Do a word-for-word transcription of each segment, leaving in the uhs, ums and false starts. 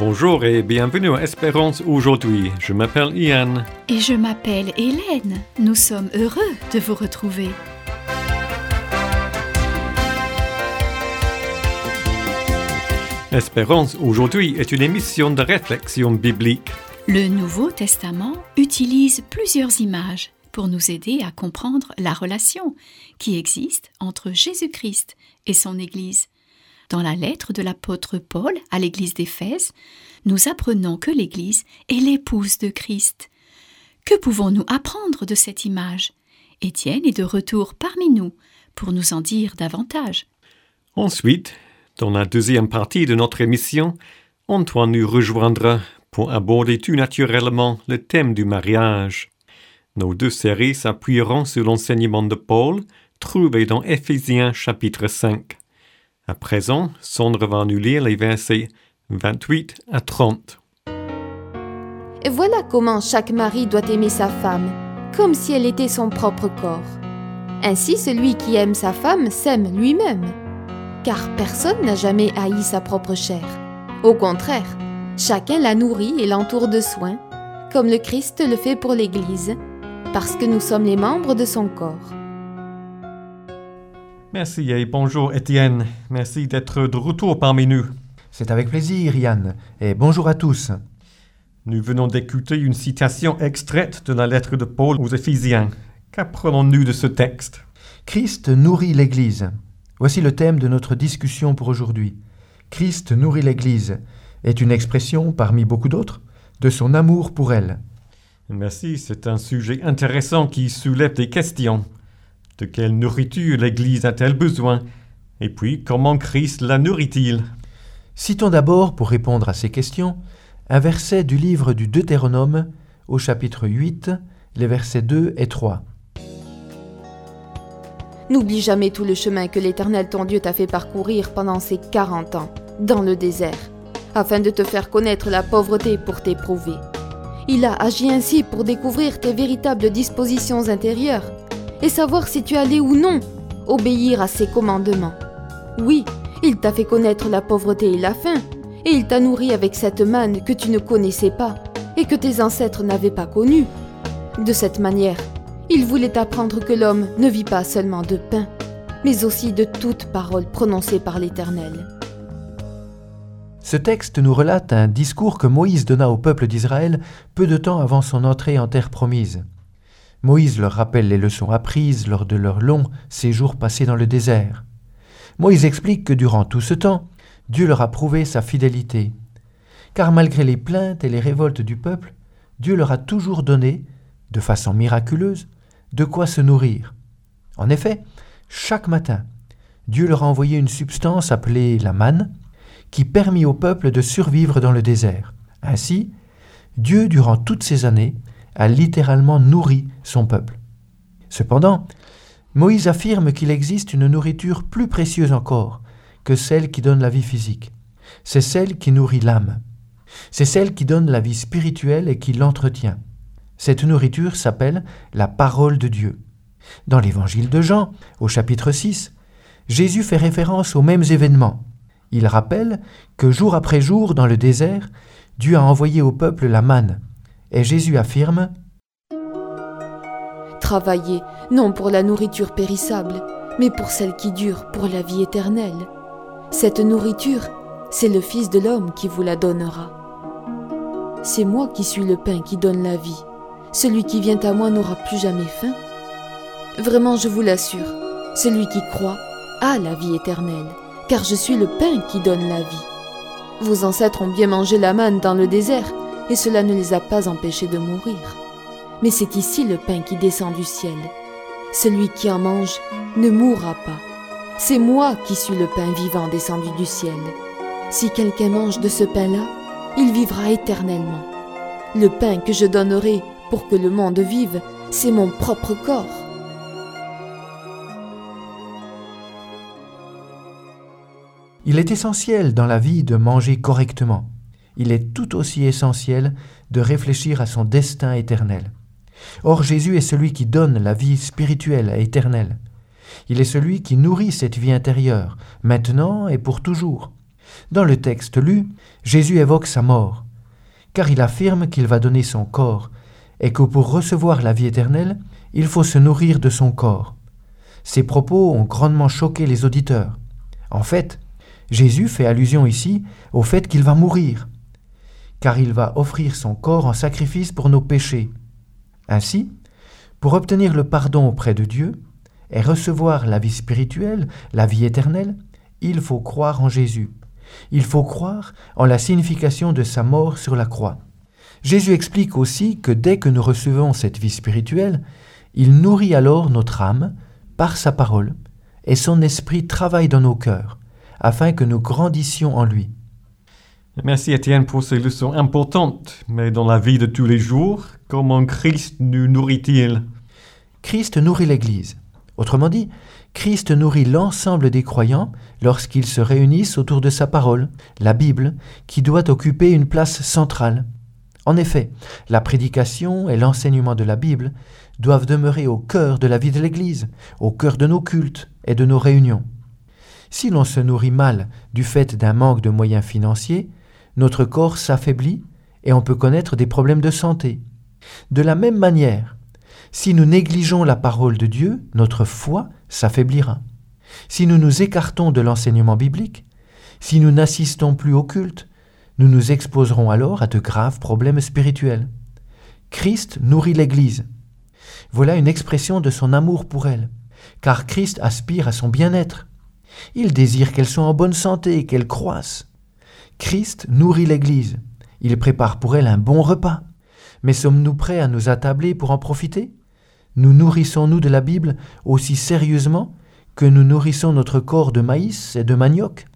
Bonjour et bienvenue à Espérance aujourd'hui. Je m'appelle Ian. Et je m'appelle Hélène. Nous sommes heureux de vous retrouver. Espérance aujourd'hui est une émission de réflexion biblique. Le Nouveau Testament utilise plusieurs images pour nous aider à comprendre la relation qui existe entre Jésus-Christ et son Église. Dans la lettre de l'apôtre Paul à l'Église d'Éphèse, nous apprenons que l'Église est l'épouse de Christ. Que pouvons-nous apprendre de cette image? Étienne est de retour parmi nous pour nous en dire davantage. Ensuite, dans la deuxième partie de notre émission, Antoine nous rejoindra pour aborder tout naturellement le thème du mariage. Nos deux séries s'appuieront sur l'enseignement de Paul, trouvé dans Éphésiens chapitre cinq. À présent, Sandra va nous lire les versets vingt-huit à trente. Et voilà comment chaque mari doit aimer sa femme, comme si elle était son propre corps. Ainsi, celui qui aime sa femme s'aime lui-même. Car personne n'a jamais haï sa propre chair. Au contraire, chacun la nourrit et l'entoure de soins, comme le Christ le fait pour l'Église, parce que nous sommes les membres de son corps. Merci et bonjour Étienne. Merci d'être de retour parmi nous. C'est avec plaisir, Yann, et bonjour à tous. Nous venons d'écouter une citation extraite de la lettre de Paul aux Éphésiens. Qu'apprenons-nous de ce texte? Christ nourrit l'Église. Voici le thème de notre discussion pour aujourd'hui. Christ nourrit l'Église est une expression, parmi beaucoup d'autres, de son amour pour elle. Merci, c'est un sujet intéressant qui soulève des questions. De quelle nourriture l'Église a-t-elle besoin? Et puis, comment Christ la nourrit-il? Citons d'abord, pour répondre à ces questions, un verset du livre du Deutéronome, au chapitre huit, les versets deux et trois. N'oublie jamais tout le chemin que l'Éternel ton Dieu t'a fait parcourir pendant ces quarante ans, dans le désert, afin de te faire connaître la pauvreté pour t'éprouver. Il a agi ainsi pour découvrir tes véritables dispositions intérieures et savoir si tu allais ou non obéir à ses commandements. Oui, il t'a fait connaître la pauvreté et la faim, et il t'a nourri avec cette manne que tu ne connaissais pas et que tes ancêtres n'avaient pas connue. De cette manière, il voulait t'apprendre que l'homme ne vit pas seulement de pain, mais aussi de toute parole prononcée par l'Éternel. Ce texte nous relate un discours que Moïse donna au peuple d'Israël peu de temps avant son entrée en terre promise. Moïse leur rappelle les leçons apprises lors de leur long séjour passé dans le désert. Moïse explique que durant tout ce temps, Dieu leur a prouvé sa fidélité. Car malgré les plaintes et les révoltes du peuple, Dieu leur a toujours donné, de façon miraculeuse, de quoi se nourrir. En effet, chaque matin, Dieu leur a envoyé une substance appelée la manne, qui permit au peuple de survivre dans le désert. Ainsi, Dieu, durant toutes ces années, a littéralement nourri son peuple. Cependant, Moïse affirme qu'il existe une nourriture plus précieuse encore que celle qui donne la vie physique. C'est celle qui nourrit l'âme. C'est celle qui donne la vie spirituelle et qui l'entretient. Cette nourriture s'appelle la parole de Dieu. Dans l'évangile de Jean, au chapitre six, Jésus fait référence aux mêmes événements. Il rappelle que jour après jour, dans le désert, Dieu a envoyé au peuple la manne. Et Jésus affirme « Travaillez, non pour la nourriture périssable, mais pour celle qui dure pour la vie éternelle. Cette nourriture, c'est le Fils de l'homme qui vous la donnera. C'est moi qui suis le pain qui donne la vie. Celui qui vient à moi n'aura plus jamais faim. Vraiment, je vous l'assure, celui qui croit a la vie éternelle, car je suis le pain qui donne la vie. Vos ancêtres ont bien mangé la manne dans le désert, et cela ne les a pas empêchés de mourir. Mais c'est ici le pain qui descend du ciel. Celui qui en mange ne mourra pas. C'est moi qui suis le pain vivant descendu du ciel. Si quelqu'un mange de ce pain-là, il vivra éternellement. Le pain que je donnerai pour que le monde vive, c'est mon propre corps. Il est essentiel dans la vie de manger correctement. Il est tout aussi essentiel de réfléchir à son destin éternel. Or, Jésus est celui qui donne la vie spirituelle et éternelle. Il est celui qui nourrit cette vie intérieure, maintenant et pour toujours. Dans le texte lu, Jésus évoque sa mort, car il affirme qu'il va donner son corps et que pour recevoir la vie éternelle, il faut se nourrir de son corps. Ces propos ont grandement choqué les auditeurs. En fait, Jésus fait allusion ici au fait qu'il va mourir, car il va offrir son corps en sacrifice pour nos péchés. Ainsi, pour obtenir le pardon auprès de Dieu et recevoir la vie spirituelle, la vie éternelle, il faut croire en Jésus. Il faut croire en la signification de sa mort sur la croix. Jésus explique aussi que dès que nous recevons cette vie spirituelle, il nourrit alors notre âme par sa parole, et son esprit travaille dans nos cœurs, afin que nous grandissions en lui. Merci Étienne pour ces leçons importantes, mais dans la vie de tous les jours, comment Christ nous nourrit-il? Christ nourrit l'Église. Autrement dit, Christ nourrit l'ensemble des croyants lorsqu'ils se réunissent autour de sa parole, la Bible, qui doit occuper une place centrale. En effet, la prédication et l'enseignement de la Bible doivent demeurer au cœur de la vie de l'Église, au cœur de nos cultes et de nos réunions. Si l'on se nourrit mal du fait d'un manque de moyens financiers, notre corps s'affaiblit et on peut connaître des problèmes de santé. De la même manière, si nous négligeons la parole de Dieu, notre foi s'affaiblira. Si nous nous écartons de l'enseignement biblique, si nous n'assistons plus au culte, nous nous exposerons alors à de graves problèmes spirituels. Christ nourrit l'Église. Voilà une expression de son amour pour elle, car Christ aspire à son bien-être. Il désire qu'elle soit en bonne santé et qu'elle croisse. Christ nourrit l'Église. Il prépare pour elle un bon repas. Mais sommes-nous prêts à nous attabler pour en profiter? Nous nourrissons-nous de la Bible aussi sérieusement que nous nourrissons notre corps de maïs et de manioc?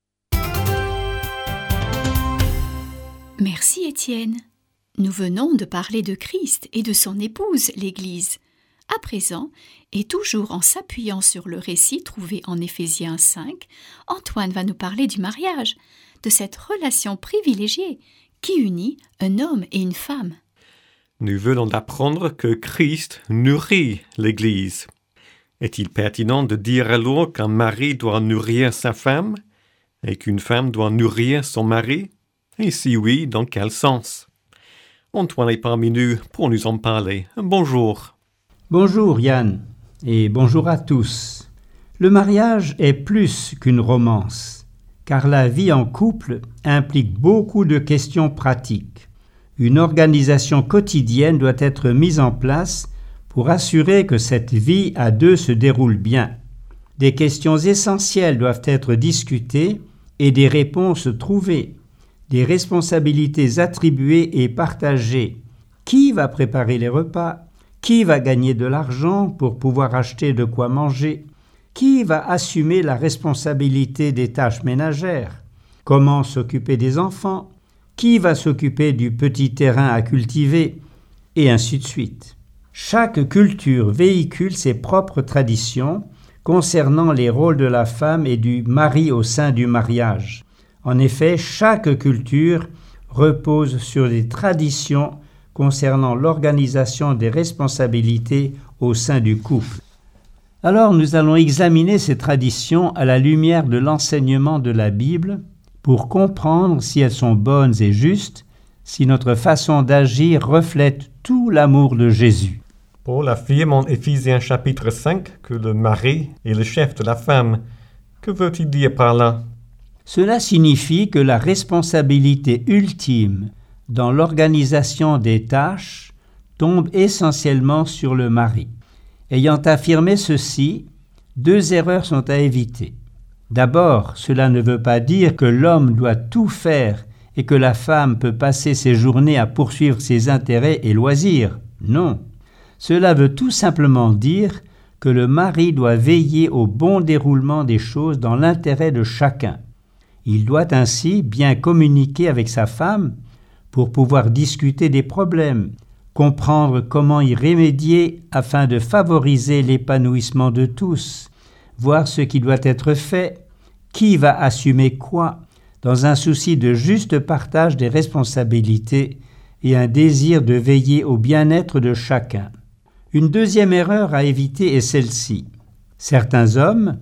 Merci Étienne. Nous venons de parler de Christ et de son épouse, l'Église. À présent, et toujours en s'appuyant sur le récit trouvé en Éphésiens cinq, Antoine va nous parler du mariage, de cette relation privilégiée qui unit un homme et une femme. Nous venons d'apprendre que Christ nourrit l'Église. Est-il pertinent de dire alors qu'un mari doit nourrir sa femme et qu'une femme doit nourrir son mari? Et si oui, dans quel sens? Antoine est parmi nous pour nous en parler. Bonjour. Bonjour Yann, et bonjour à tous. Le mariage est plus qu'une romance, car la vie en couple implique beaucoup de questions pratiques. Une organisation quotidienne doit être mise en place pour assurer que cette vie à deux se déroule bien. Des questions essentielles doivent être discutées et des réponses trouvées. Des responsabilités attribuées et partagées. Qui va préparer les repas? Qui va gagner de l'argent pour pouvoir acheter de quoi manger? Qui va assumer la responsabilité des tâches ménagères? Comment s'occuper des enfants? Qui va s'occuper du petit terrain à cultiver? Et ainsi de suite. Chaque culture véhicule ses propres traditions concernant les rôles de la femme et du mari au sein du mariage. En effet, chaque culture repose sur des traditions concernant l'organisation des responsabilités au sein du couple. Alors nous allons examiner ces traditions à la lumière de l'enseignement de la Bible pour comprendre si elles sont bonnes et justes, si notre façon d'agir reflète tout l'amour de Jésus. Paul affirme en Éphésiens chapitre cinq que le mari est le chef de la femme. Que veut-il dire par là? Cela signifie que la responsabilité ultime dans l'organisation des tâches tombe essentiellement sur le mari. Ayant affirmé ceci, deux erreurs sont à éviter. D'abord, cela ne veut pas dire que l'homme doit tout faire et que la femme peut passer ses journées à poursuivre ses intérêts et loisirs. Non. Cela veut tout simplement dire que le mari doit veiller au bon déroulement des choses dans l'intérêt de chacun. Il doit ainsi bien communiquer avec sa femme pour pouvoir discuter des problèmes, comprendre comment y remédier afin de favoriser l'épanouissement de tous, voir ce qui doit être fait, qui va assumer quoi, dans un souci de juste partage des responsabilités et un désir de veiller au bien-être de chacun. Une deuxième erreur à éviter est celle-ci. Certains hommes,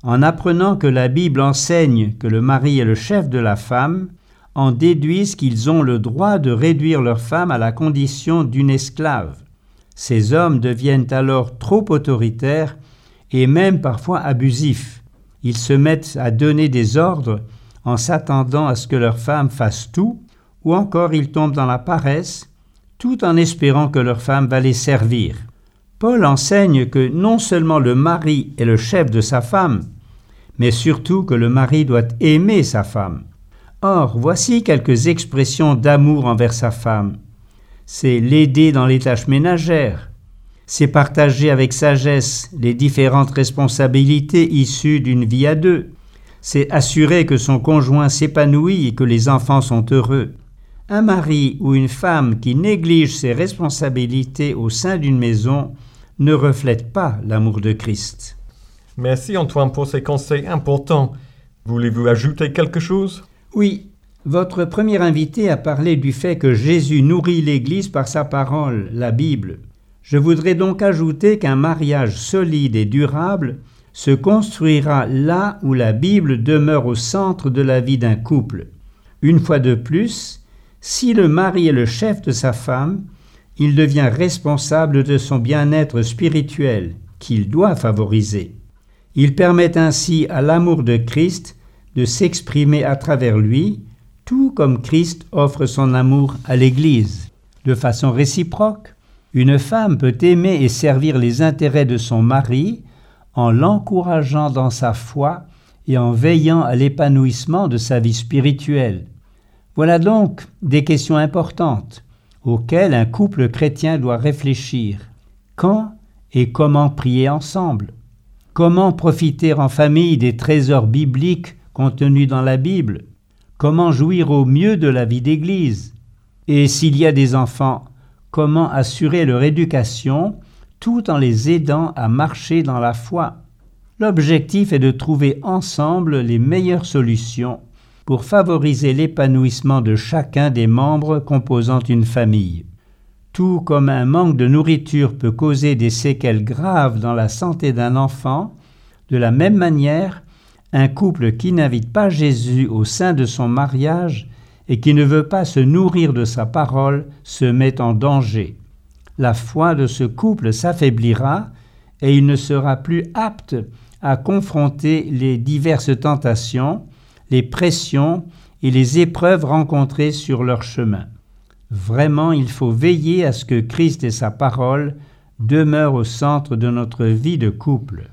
en apprenant que la Bible enseigne que le mari est le chef de la femme, en déduisent qu'ils ont le droit de réduire leur femme à la condition d'une esclave. Ces hommes deviennent alors trop autoritaires et même parfois abusifs. Ils se mettent à donner des ordres en s'attendant à ce que leur femme fasse tout, ou encore ils tombent dans la paresse, tout en espérant que leur femme va les servir. Paul enseigne que non seulement le mari est le chef de sa femme, mais surtout que le mari doit aimer sa femme. Or, voici quelques expressions d'amour envers sa femme. C'est l'aider dans les tâches ménagères, c'est partager avec sagesse les différentes responsabilités issues d'une vie à deux, c'est assurer que son conjoint s'épanouit et que les enfants sont heureux. Un mari ou une femme qui néglige ses responsabilités au sein d'une maison ne reflète pas l'amour de Christ. Merci Antoine pour ces conseils importants. Voulez-vous ajouter quelque chose? Oui, votre premier invité a parlé du fait que Jésus nourrit l'Église par sa parole, la Bible. Je voudrais donc ajouter qu'un mariage solide et durable se construira là où la Bible demeure au centre de la vie d'un couple. Une fois de plus, si le mari est le chef de sa femme, il devient responsable de son bien-être spirituel, qu'il doit favoriser. Il permet ainsi à l'amour de Christ de s'exprimer à travers lui, tout comme Christ offre son amour à l'Église. De façon réciproque, une femme peut aimer et servir les intérêts de son mari en l'encourageant dans sa foi et en veillant à l'épanouissement de sa vie spirituelle. Voilà donc des questions importantes auxquelles un couple chrétien doit réfléchir. Quand et comment prier ensemble? Comment profiter en famille des trésors bibliques contenus dans la Bible? Comment jouir au mieux de la vie d'Église? Et s'il y a des enfants, comment assurer leur éducation tout en les aidant à marcher dans la foi? L'objectif est de trouver ensemble les meilleures solutions pour favoriser l'épanouissement de chacun des membres composant une famille. Tout comme un manque de nourriture peut causer des séquelles graves dans la santé d'un enfant, de la même manière, un couple qui n'invite pas Jésus au sein de son mariage et qui ne veut pas se nourrir de sa parole se met en danger. La foi de ce couple s'affaiblira et il ne sera plus apte à confronter les diverses tentations, les pressions et les épreuves rencontrées sur leur chemin. Vraiment, il faut veiller à ce que Christ et sa parole demeurent au centre de notre vie de couple.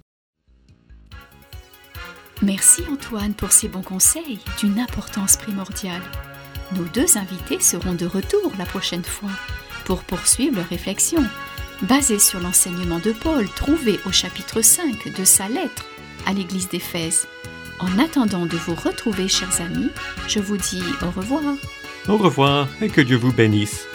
Merci Antoine pour ces bons conseils d'une importance primordiale. Nos deux invités seront de retour la prochaine fois pour poursuivre leur réflexion, basée sur l'enseignement de Paul trouvé au chapitre cinq de sa lettre à l'église d'Éphèse. En attendant de vous retrouver, chers amis, je vous dis au revoir. Au revoir et que Dieu vous bénisse.